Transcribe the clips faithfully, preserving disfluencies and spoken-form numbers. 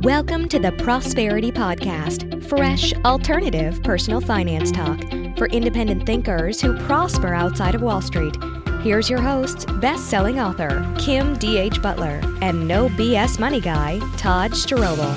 Welcome to the Prosperity Podcast, fresh, alternative personal finance talk for independent thinkers who prosper outside of Wall Street. Here's your hosts, best-selling author Kim D H. Butler and no B S money guy Todd Strobel.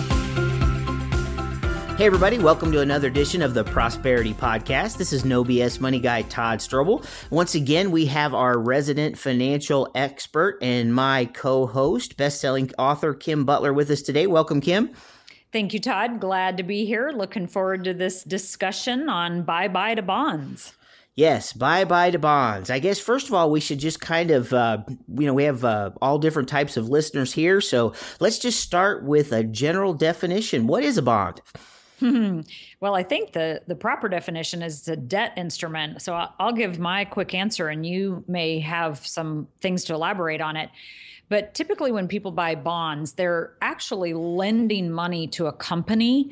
Hey everybody, welcome to another edition of the Prosperity Podcast. This is No B S Money Guy Todd Strobel. Once again, we have our resident financial expert and my co-host, best-selling author Kim Butler with us today. Welcome, Kim. Thank you, Todd. Glad to be here. Looking forward to this discussion on bye-bye to bonds. Yes, bye-bye to bonds. I guess, first of all, we should just kind of, uh, you know, we have uh, all different types of listeners here. So let's just start with a general definition. What is a bond? Well, I think the, the proper definition is a debt instrument. So I'll, I'll give my quick answer and you may have some things to elaborate on it. But typically when people buy bonds, they're actually lending money to a company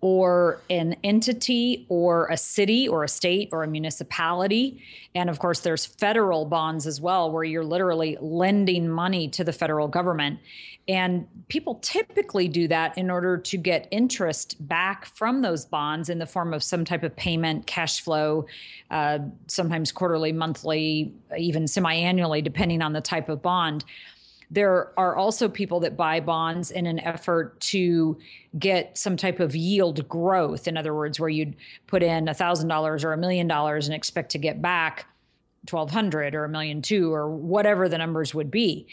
or an entity or a city or a state or a municipality. And of course, there's federal bonds as well, where you're literally lending money to the federal government. And people typically do that in order to get interest back from those bonds in the form of some type of payment, cash flow, uh, sometimes quarterly, monthly, even semi-annually, depending on the type of bond. There are also people that buy bonds in an effort to get some type of yield growth. In other words, where you'd put in one thousand dollars or a million dollars and expect to get back twelve hundred or a million two or whatever the numbers would be.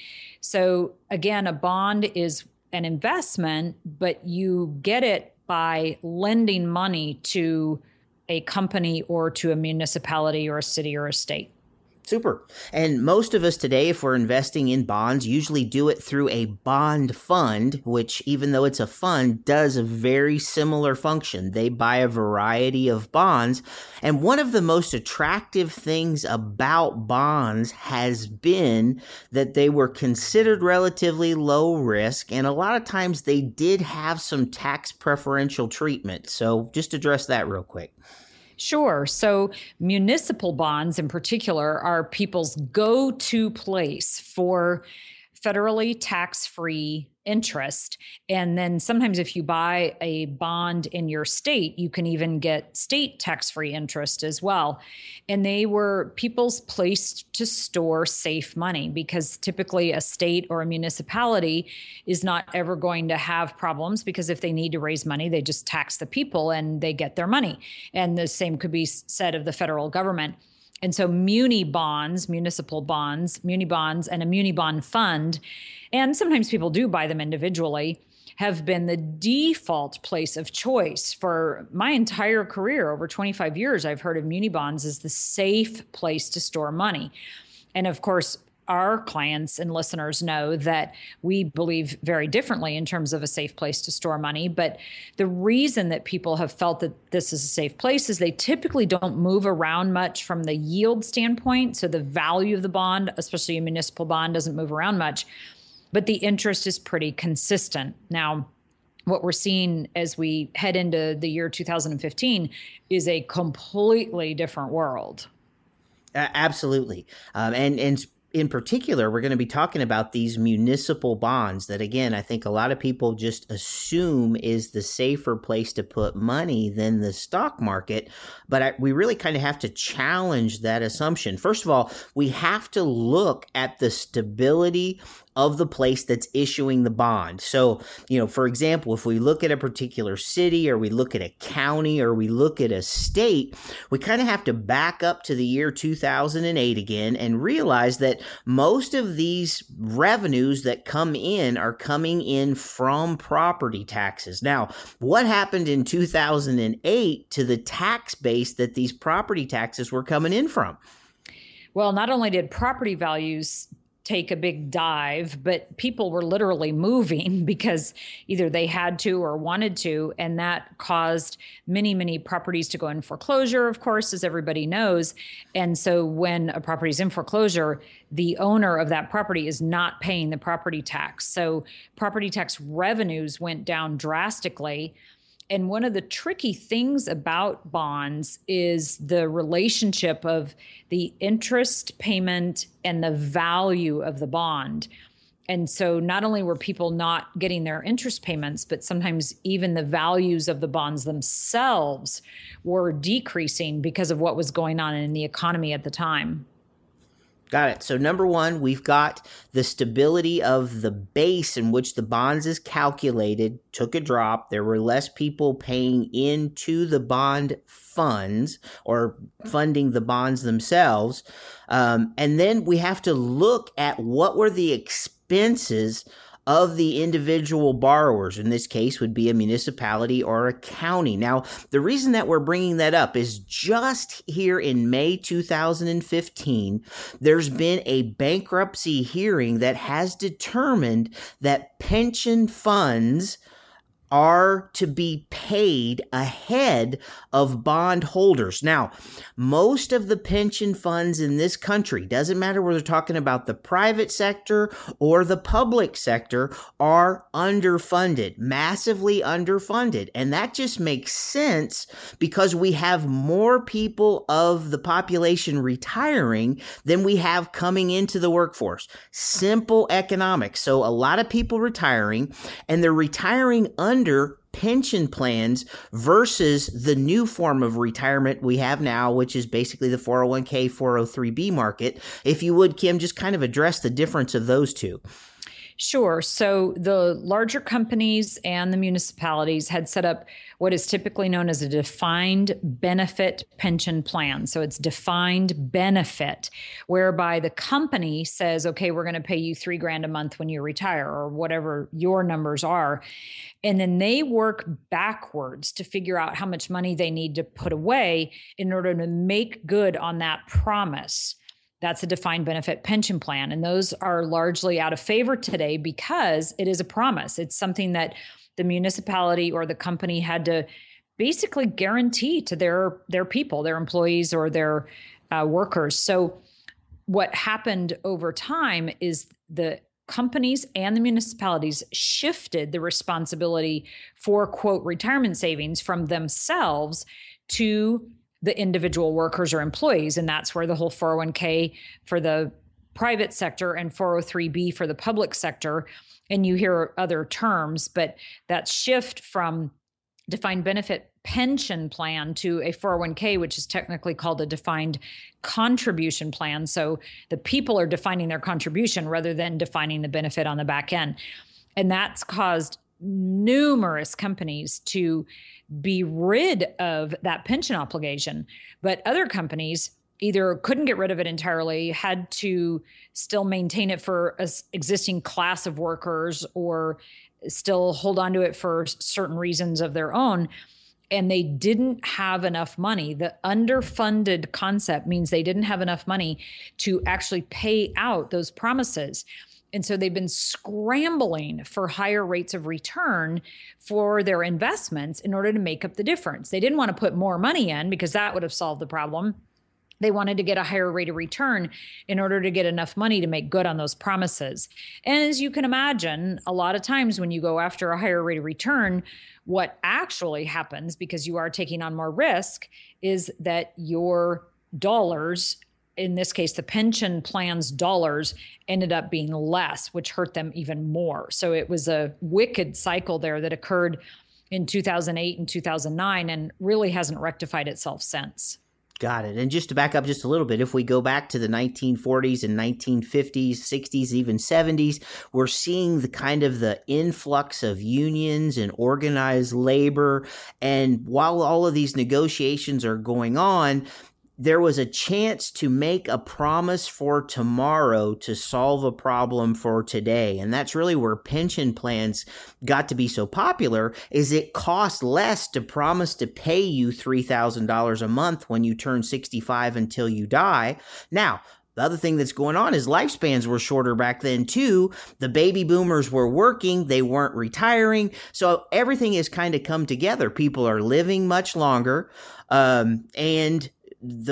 So again, a bond is an investment, but you get it by lending money to a company or to a municipality or a city or a state. Super. And most of us today, if we're investing in bonds, usually do it through a bond fund, which even though it's a fund, does a very similar function. They buy a variety of bonds. And one of the most attractive things about bonds has been that they were considered relatively low risk. And a lot of times they did have some tax preferential treatment. So just address that real quick. Sure. So municipal bonds in particular are people's go-to place for federally tax-free interest. And then sometimes if you buy a bond in your state, you can even get state tax-free interest as well. And they were people's place to store safe money because typically a state or a municipality is not ever going to have problems because if they need to raise money, they just tax the people and they get their money. And the same could be said of the federal government. And so muni bonds, municipal bonds, muni bonds, and a muni bond fund, and sometimes people do buy them individually, have been the default place of choice for my entire career. Over twenty-five years, I've heard of muni bonds as the safe place to store money. And of course, our clients and listeners know that we believe very differently in terms of a safe place to store money. But the reason that people have felt that this is a safe place is they typically don't move around much from the yield standpoint. So the value of the bond, especially a municipal bond, doesn't move around much, but the interest is pretty consistent. Now, what we're seeing as we head into the year two thousand fifteen is a completely different world. Uh, absolutely. Um, and, and in particular, we're going to be talking about these municipal bonds that, again, I think a lot of people just assume is the safer place to put money than the stock market. But I, we really kind of have to challenge that assumption. First of all, we have to look at the stability of the place that's issuing the bond. So, you know, for example, if we look at a particular city or we look at a county or we look at a state, we kind of have to back up to the year two thousand eight again and realize that most of these revenues that come in are coming in from property taxes. Now, what happened in two thousand eight to the tax base that these property taxes were coming in from? Well, not only did property values take a big dive, but people were literally moving because either they had to or wanted to, and that caused many, many properties to go in foreclosure, of course, as everybody knows. And so when a property is in foreclosure, the owner of that property is not paying the property tax. So property tax revenues went down drastically. And one of the tricky things about bonds is the relationship of the interest payment and the value of the bond. And so not only were people not getting their interest payments, but sometimes even the values of the bonds themselves were decreasing because of what was going on in the economy at the time. Got it. So number one, we've got the stability of the base in which the bonds is calculated took a drop. There were less people paying into the bond funds or funding the bonds themselves. Um, and then we have to look at what were the expenses of the individual borrowers. In this case would be a municipality or a county. Now, the reason that we're bringing that up is just here in May two thousand fifteen, there's been a bankruptcy hearing that has determined that pension funds are to be paid ahead of bond holders. Now, most of the pension funds in this country, doesn't matter whether we're talking about the private sector or the public sector, are underfunded, massively underfunded. And that just makes sense because we have more people of the population retiring than we have coming into the workforce. Simple economics. So a lot of people retiring, and they're retiring under under pension plans versus the new form of retirement we have now, which is basically the four oh one k, four oh three b market. If you would, Kim, just kind of address the difference of those two. Sure. So the larger companies and the municipalities had set up what is typically known as a defined benefit pension plan. So it's defined benefit, whereby the company says, okay, we're going to pay you three grand a month when you retire, or whatever your numbers are. And then they work backwards to figure out how much money they need to put away in order to make good on that promise. That's a defined benefit pension plan. And those are largely out of favor today because it is a promise. It's something that the municipality or the company had to basically guarantee to their, their people, their employees or their uh, workers. So what happened over time is the companies and the municipalities shifted the responsibility for, quote, retirement savings from themselves to the individual workers or employees. And that's where the whole four oh one k for the private sector and four oh three b for the public sector. And you hear other terms, but that shift from defined benefit pension plan to a four oh one k, which is technically called a defined contribution plan. So the people are defining their contribution rather than defining the benefit on the back end. And that's caused numerous companies to be rid of that pension obligation. But other companies either couldn't get rid of it entirely, had to still maintain it for an existing class of workers, or still hold on to it for certain reasons of their own. And they didn't have enough money. The underfunded concept means they didn't have enough money to actually pay out those promises. And so they've been scrambling for higher rates of return for their investments in order to make up the difference. They didn't want to put more money in because that would have solved the problem. They wanted to get a higher rate of return in order to get enough money to make good on those promises. And as you can imagine, a lot of times when you go after a higher rate of return, what actually happens, because you are taking on more risk, is that your dollars, in this case, the pension plan's dollars, ended up being less, which hurt them even more. So it was a wicked cycle there that occurred in two thousand eight and two thousand nine and really hasn't rectified itself since. Got it. And just to back up just a little bit, if we go back to the nineteen forties and nineteen fifties, sixties, even seventies, we're seeing the kind of the influx of unions and organized labor. And while all of these negotiations are going on, there was a chance to make a promise for tomorrow to solve a problem for today. And that's really where pension plans got to be so popular, is it cost less to promise to pay you three thousand dollars a month when you turn sixty-five until you die. Now, the other thing that's going on is lifespans were shorter back then too. The baby boomers were working, they weren't retiring. So everything has kind of come together. People are living much longer. Um, and the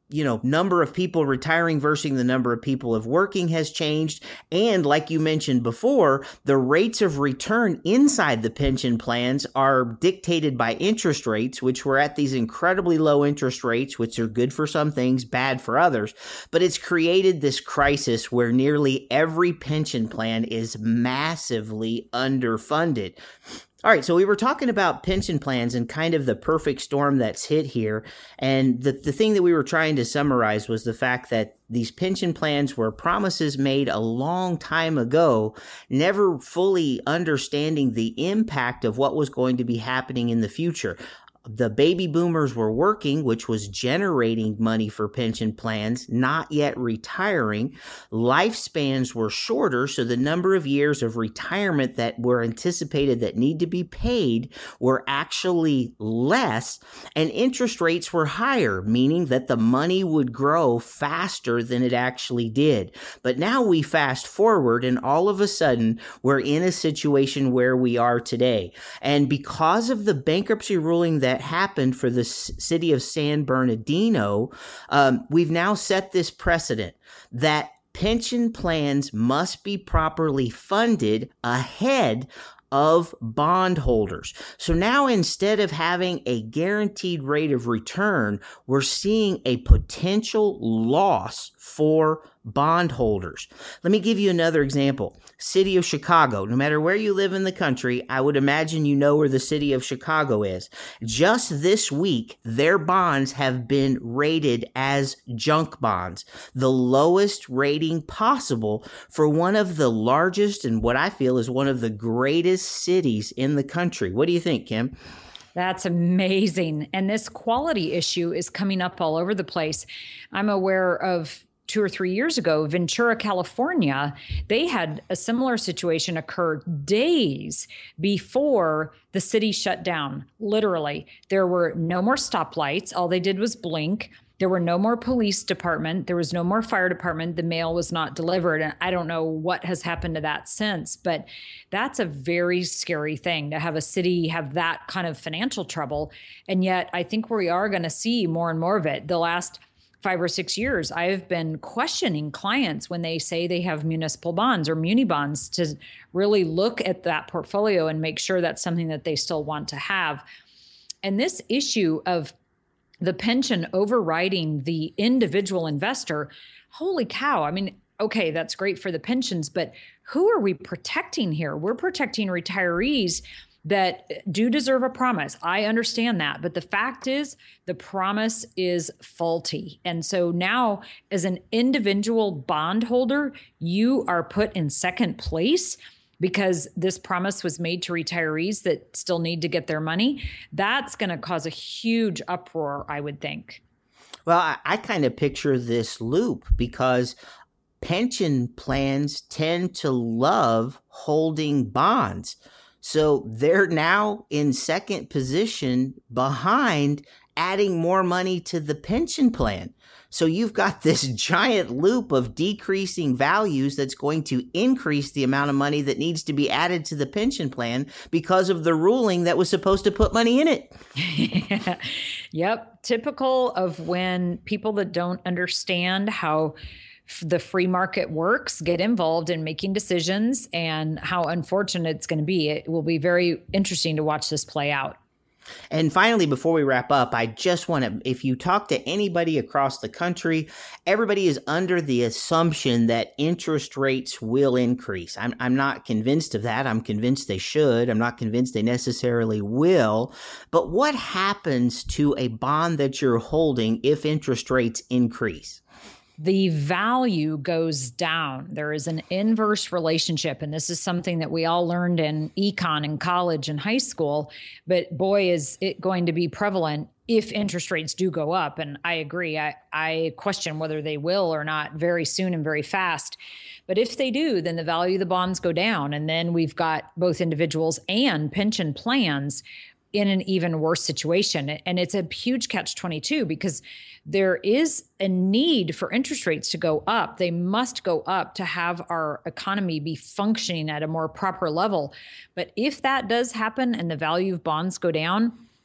you know, number of people retiring versus the number of people of working has changed. And like you mentioned before, the rates of return inside the pension plans are dictated by interest rates, which we're at these incredibly low interest rates, which are good for some things, bad for others. But it's created this crisis where nearly every pension plan is massively underfunded. All right, so we were talking about pension plans and kind of the perfect storm that's hit here. And the, the thing that we were trying to summarize was the fact that these pension plans were promises made a long time ago, never fully understanding the impact of what was going to be happening in the future. The baby boomers were working, which was generating money for pension plans, not yet retiring. Lifespans were shorter, so the number of years of retirement that were anticipated that need to be paid were actually less, and interest rates were higher, meaning that the money would grow faster than it actually did. But now we fast forward, and all of a sudden, we're in a situation where we are today. And because of the bankruptcy ruling that happened for the c- city of San Bernardino, um, we've now set this precedent that pension plans must be properly funded ahead of bondholders. So now instead of having a guaranteed rate of return, we're seeing a potential loss for bondholders. Let me give you another example. City of Chicago. No matter where you live in the country, I would imagine you know where the city of Chicago is. Just this week, their bonds have been rated as junk bonds, the lowest rating possible for one of the largest and what I feel is one of the greatest cities in the country. What do you think, Kim? That's amazing. And this quality issue is coming up all over the place. I'm aware of two or three years ago, Ventura, California, they had a similar situation occur days before the city shut down. Literally, there were no more stoplights. All they did was blink. There were no more police department. There was no more fire department. The mail was not delivered. And I don't know what has happened to that since, but that's a very scary thing to have a city have that kind of financial trouble. And yet I think we are going to see more and more of it. The last five or six years, I've been questioning clients when they say they have municipal bonds or muni bonds to really look at that portfolio and make sure that's something that they still want to have. And this issue of the pension overriding the individual investor, holy cow. I mean, okay, that's great for the pensions, but who are we protecting here? We're protecting retirees that do deserve a promise. I understand that. But the fact is, the promise is faulty. And so now, as an individual bondholder, you are put in second place because this promise was made to retirees that still need to get their money. That's going to cause a huge uproar, I would think. Well, I, I kind of picture this loop because pension plans tend to love holding bonds. So they're now in second position behind adding more money to the pension plan. So you've got this giant loop of decreasing values that's going to increase the amount of money that needs to be added to the pension plan because of the ruling that was supposed to put money in it. Yeah. Yep. Typical of when people that don't understand how the free market works get involved in making decisions, and how unfortunate it's going to be. It will be very interesting to watch this play out. And finally, before we wrap up, I just want to, if you talk to anybody across the country, everybody is under the assumption that interest rates will increase. I'm, I'm not convinced of that. I'm convinced they should. I'm not convinced they necessarily will. But what happens to a bond that you're holding if interest rates increase? The value goes down. There is an inverse relationship. And this is something that we all learned in econ in college and high school. But boy, is it going to be prevalent if interest rates do go up. And I agree. I, I question whether they will or not very soon and very fast. But if they do, then the value of the bonds go down. And then we've got both individuals and pension plans in an even worse situation. And it's a huge catch twenty-two because there is a need for interest rates to go up. They must go up to have our economy be functioning at a more proper level. But if that does happen and the value of bonds go down,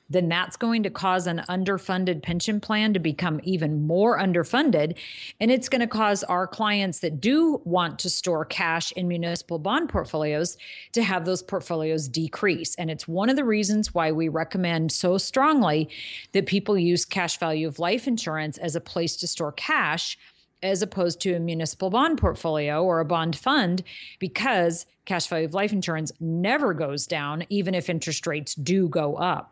then that's going to cause an underfunded pension plan to become even more underfunded. And it's going to cause our clients that do want to store cash in municipal bond portfolios to have those portfolios decrease. And it's one of the reasons why we recommend so strongly that people use cash value of life insurance as a place to store cash, as opposed to a municipal bond portfolio or a bond fund, because cash value of life insurance never goes down, even if interest rates do go up.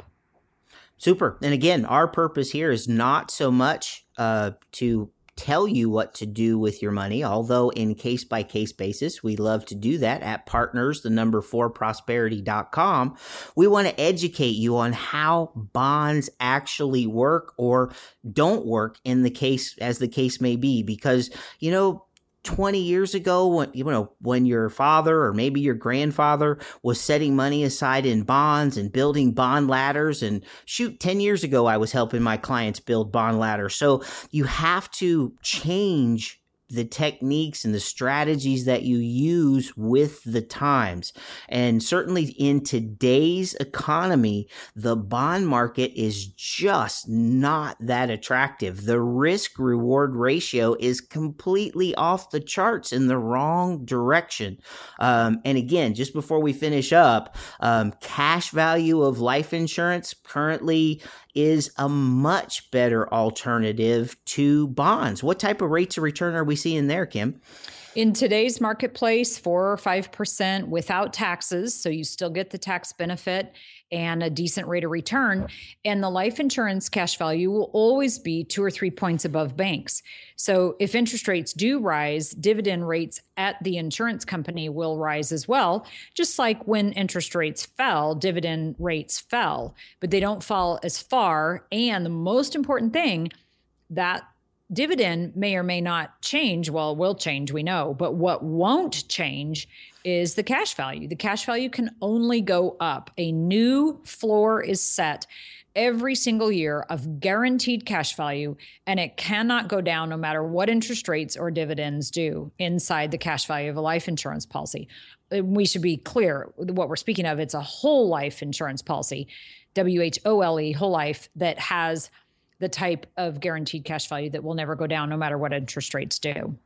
Super. And again, our purpose here is not so much uh, to tell you what to do with your money, although in case-by-case basis, we love to do that at partners, the number four prosperity dot com. We want to educate you on how bonds actually work or don't work in the case, as the case may be, because, you know, twenty years ago, when, you know, when your father or maybe your grandfather was setting money aside in bonds and building bond ladders, and shoot, ten years ago, I was helping my clients build bond ladders. So you have to change the techniques and the strategies that you use with the times. And certainly in today's economy, the bond market is just not that attractive. The risk reward ratio is completely off the charts in the wrong direction. Um, and again, just before we finish up, um, cash value of life insurance currently is a much better alternative to bonds. What type of rates of return are we seeing there, Kim? In today's marketplace, four or five percent without taxes. So you still get the tax benefit and a decent rate of return. And the life insurance cash value will always be two or three points above banks. So if interest rates do rise, dividend rates at the insurance company will rise as well. Just like when interest rates fell, dividend rates fell, but they don't fall as far. And the most important thing, that dividend may or may not change. Well, it will change, we know, but what won't change is the cash value. The cash value can only go up. A new floor is set every single year of guaranteed cash value, and it cannot go down no matter what interest rates or dividends do inside the cash value of a life insurance policy. We should be clear what we're speaking of. It's a whole life insurance policy, W H O L E, whole life, that has the type of guaranteed cash value that will never go down no matter what interest rates do.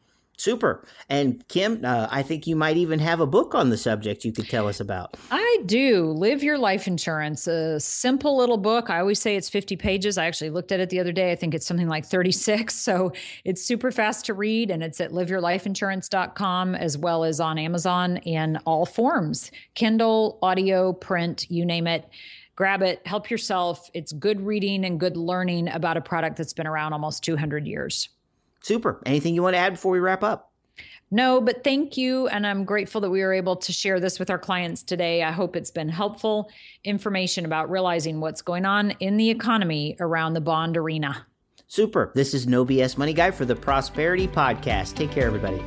Super. And Kim, uh, I think you might even have a book on the subject you could tell us about. I do. Live Your Life Insurance, a simple little book. I always say it's fifty pages. I actually looked at it the other day. I think it's something like thirty-six. So it's super fast to read, and it's at live your life insurance dot com as well as on Amazon in all forms, Kindle, audio, print, you name it. Grab it, help yourself. It's good reading and good learning about a product that's been around almost two hundred years. Super. Anything you want to add before we wrap up? No, but thank you. And I'm grateful that we were able to share this with our clients today. I hope it's been helpful information about realizing what's going on in the economy around the bond arena. Super. This is No B S Money Guy for the Prosperity Podcast. Take care, everybody.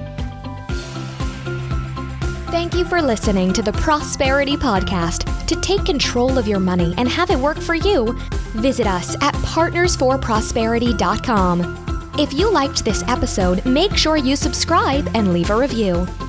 Thank you for listening to the Prosperity Podcast. To take control of your money and have it work for you, visit us at partners for prosperity dot com. If you liked this episode, make sure you subscribe and leave a review.